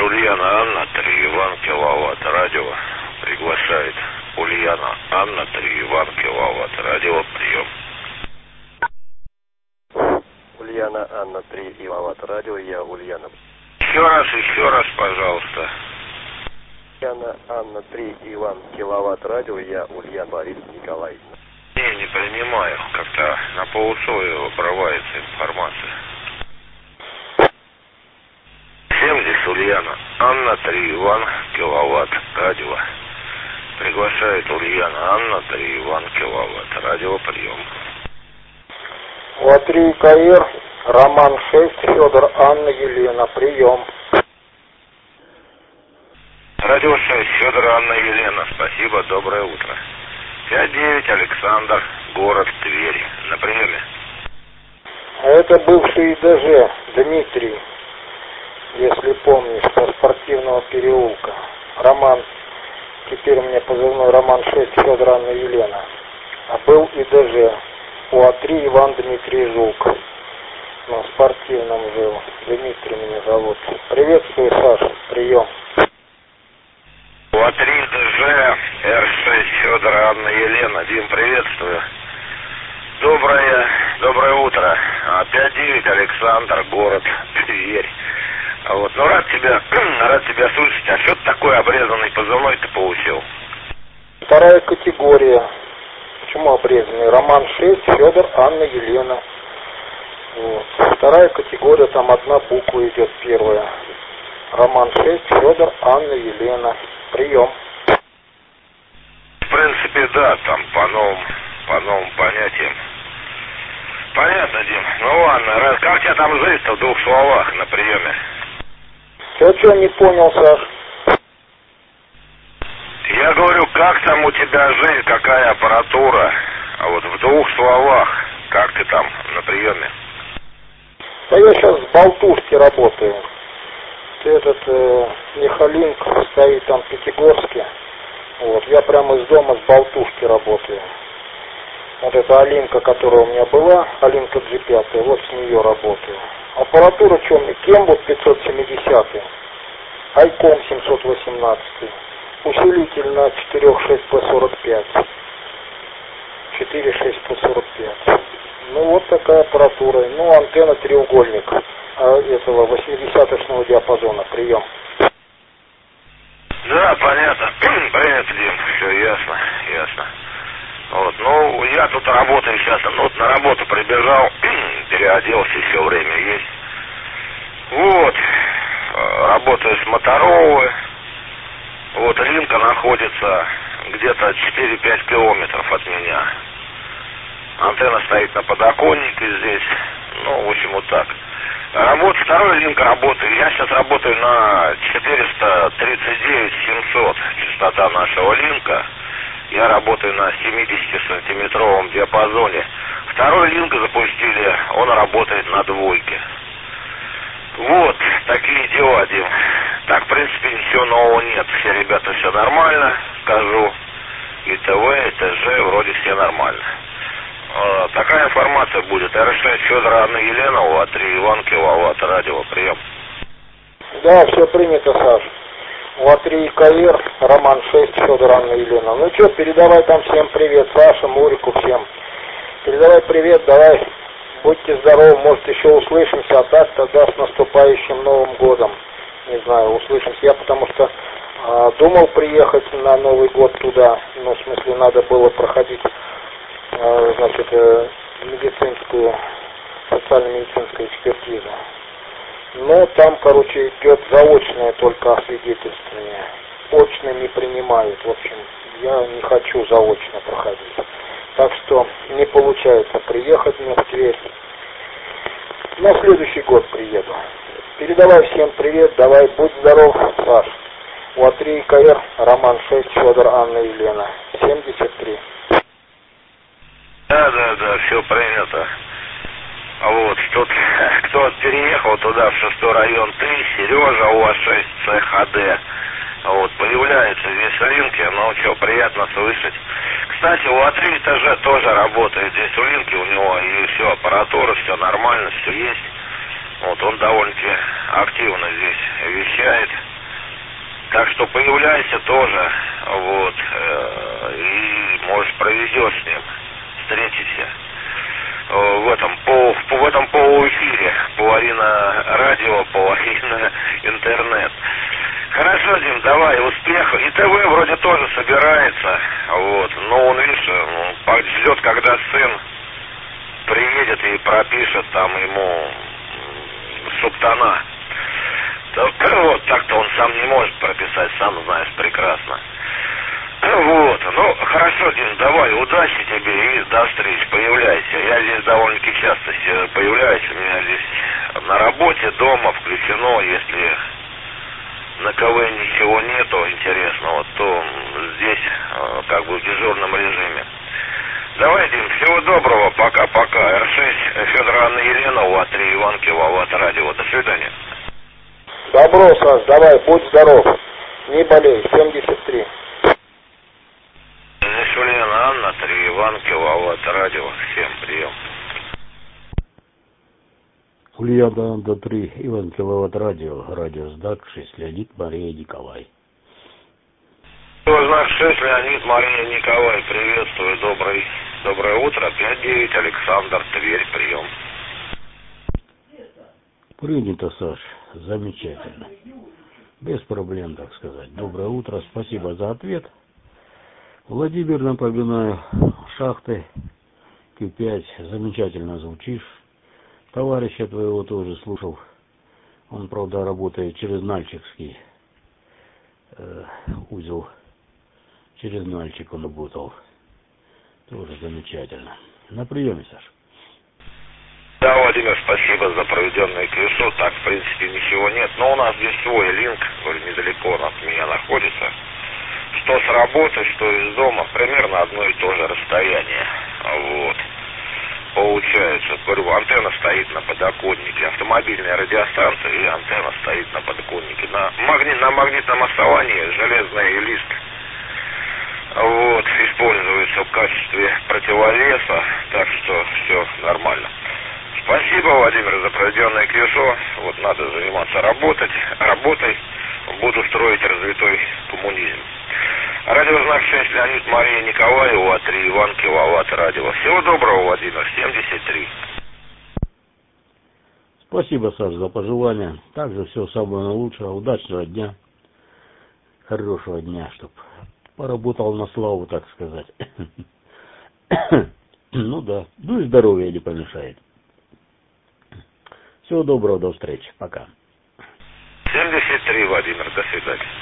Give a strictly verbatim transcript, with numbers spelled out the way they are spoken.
Ульяна Анна, три Иван, киловатт, радио. Приглашает Ульяна Анна, три Иван, киловатт, радио, прием. Ульяна Анна, три киловатт, радио, я Ульяна. Еще раз, еще раз, пожалуйста. Ульяна Анна, три Иван, киловатт, радио, я Ульяна Лариса Николаевна. Не, не принимаю, как-то на полусловие обрывается информация. Всем здесь Ульяна Анна, три Иван, киловатт, радио. Приглашает Ульяна Анна, три Иван, киловатт, радио, прием. Латри КР, Роман шесть, Федор, Анна, Елена, прием. Радио шесть, Федор, Анна, Елена, спасибо, доброе утро. пять девять, Александр, город Тверь, на приеме. Это бывший ДЖ, Дмитрий, если помнишь, со спортивного переулка. Роман, теперь у меня позывной Роман шесть, Федор, Анна, Елена. А был и ДЖ, УА-три, Иван Дмитрий Жук. На спортивном жил. Дмитрий меня зовут. Приветствую, Саша, прием. УА-три, ДЖ, Эр шесть, Федор, Анна, Елена. Дим, приветствую. Доброе, доброе утро. пять девять, Александр, город Тверь. Вот, ну рад тебя, рад тебя слышать. А что ты такой обрезанный позывной ты получил? Вторая категория. Почему обрезанный? Роман шесть, Федор, Анна, Елена. Вот. Вторая категория, там одна буква идет, первая. Роман шесть, Федор, Анна, Елена. Прием. В принципе, да, там по новым, по новым понятиям. Понятно, Дим. Ну ладно, раз, как тебя там жизнь-то в двух словах на приеме? Ты что не понял, Саш? Я говорю, как там у тебя жизнь, какая аппаратура? А вот в двух словах, как ты там на приеме? Да я сейчас в Болтушке работаю. Этот э, Михалинк стоит там в Пятигорске. Вот, я прямо из дома с Болтушки работаю. Вот эта Алинка, которая у меня была, Алинка джи пять, вот с нее работаю. Аппаратура что мне? Кембут пятьсот семьдесят, Айком семьсот восемнадцать, усилитель на четыре шесть пэ сорок пять. четыре шесть пэ сорок пять. Ну вот такая аппаратура. Ну, антенна треугольник этого восьмидесяточного диапазона. Прием. Да, понятно. Понятно, Дим. Все ясно, ясно. Вот, ну, я тут работаю сейчас, ну, вот на работу прибежал, переоделся, еще время есть. Вот, работаю с Моторолы. Вот, Линка находится где-то четыре-пять километров от меня. Антенна стоит на подоконнике здесь. Ну, в общем, вот так. Работа, второй Линк работает. Я сейчас работаю на четыреста тридцать девять семьсот, частота нашего Линка. Я работаю на семидесятисантиметровом диапазоне. Второй Линк запустили, он работает на двойке. Вот, такие дела, Дим. Так, в принципе, ничего нового нет. Все ребята, все нормально, скажу. И ТВ, и ТЖ, вроде все нормально. А, такая информация будет. Эр шесть, Федор, Анна, Елена, УА-три, Иван, киловатт, радио, прием. Да, все принято, Саш. УА-три КР, Роман шесть, Федор, Анна, Елена. Ну что, передавай там всем привет, Саше, Мурику, всем. Передавай привет, давай. Будьте здоровы, может еще услышимся, а так тогда с наступающим Новым годом. Не знаю, услышимся. Я потому что э, думал приехать на Новый год туда, ну, в смысле, надо было проходить, э, значит, э, медицинскую, социально-медицинскую экспертизу. Но там, короче, идет заочное только освидетельствование. Очно не принимают, в общем, я не хочу заочно проходить. Так что не получается приехать мне в Тверь. На следующий год приеду. Передавай всем привет, давай, будь здоров, Саш. УА-три КР, Роман шесть, Федор, Анна, Елена, семьдесят три. Да, да, да, все принято. Вот, тут кто переехал туда, в шестой район, ты, Сережа, УАЗ шесть, ЦХД. Вот, появляется здесь в Линке, ну что, приятно слышать. Кстати, УА-три ТЖ тоже работает здесь в Линке, у него и все, аппаратура, все нормально, все есть. Вот, он довольно-таки активно здесь вещает. Так что появляйся тоже, вот, и, может, проведешь с ним, встретишься. В этом, по, в этом полуэфире. Половина радио, половина интернет. Хорошо, Дим, давай, успехов. И ТВ вроде тоже собирается, вот, но он, видишь, ждет, когда сын приедет и пропишет там ему субтона. Вот, так-то он сам не может прописать, сам знаешь прекрасно. Вот, ну, хорошо, Дим, давай, удачи тебе и до встречи, появляйся. Я здесь довольно-таки часто появляюсь, у меня здесь на работе, дома включено, если на КВ ничего нету интересного, то здесь как бы в дежурном режиме. Давай, Дим, всего доброго, пока-пока. Эр шесть, Федор, Анна, Елена, УА три, Иван, Киловатт, радио. До свидания. Добро, Саш, давай, будь здоров. Не болей, семьдесят три. Здесь Ульяна, Анна, три, Иван, Киловатт, радио. Всем прием. Ульяна, Анна, три, Иван, Киловатт, радио. Радио СДАК, шесть, Леонид, Мария, Николай. Знак шесть, Леонид, Мария, Николай. Приветствую, добрый, доброе утро. пять девять, Александр, Тверь, прием. Принято, Саш. Замечательно. Без проблем, так сказать. Доброе утро. Спасибо за ответ. Владимир, напоминаю, шахты Q пять. Замечательно звучишь. Товарища твоего тоже слушал. Он, правда, работает через Нальчикский э, узел. Через Нальчик он работал. Тоже замечательно. На приеме, Саш. Да, Владимир, спасибо за проведенный квизу. Так, в принципе, ничего нет. Но у нас здесь свой линк, который недалеко от меня находится. Что с работы, что из дома, примерно одно и то же расстояние. Вот. Получается, говорю, антенна стоит на подоконнике. Автомобильная радиостанция и антенна стоит на подоконнике. На, магни... на магнитном основании железный лист. Вот, используется в качестве противовеса. Так что все нормально. Спасибо, Владимир, за проведенное квизо. Вот надо заниматься работать, работой. Буду строить развитой коммунизм. Радиознак шесть, Леонид, Мария, Николай, УА три, Иван, Киловатт, радио. Всего доброго, Владимир, семьдесят три. Спасибо, Саш, за пожелания. Также все самое наилучшее. Удачного дня. Хорошего дня, чтоб поработал на славу, так сказать. Ну да. Ну и здоровье не помешает. Всего доброго, до встречи. Пока. семьдесят три, Владимир, до свидания.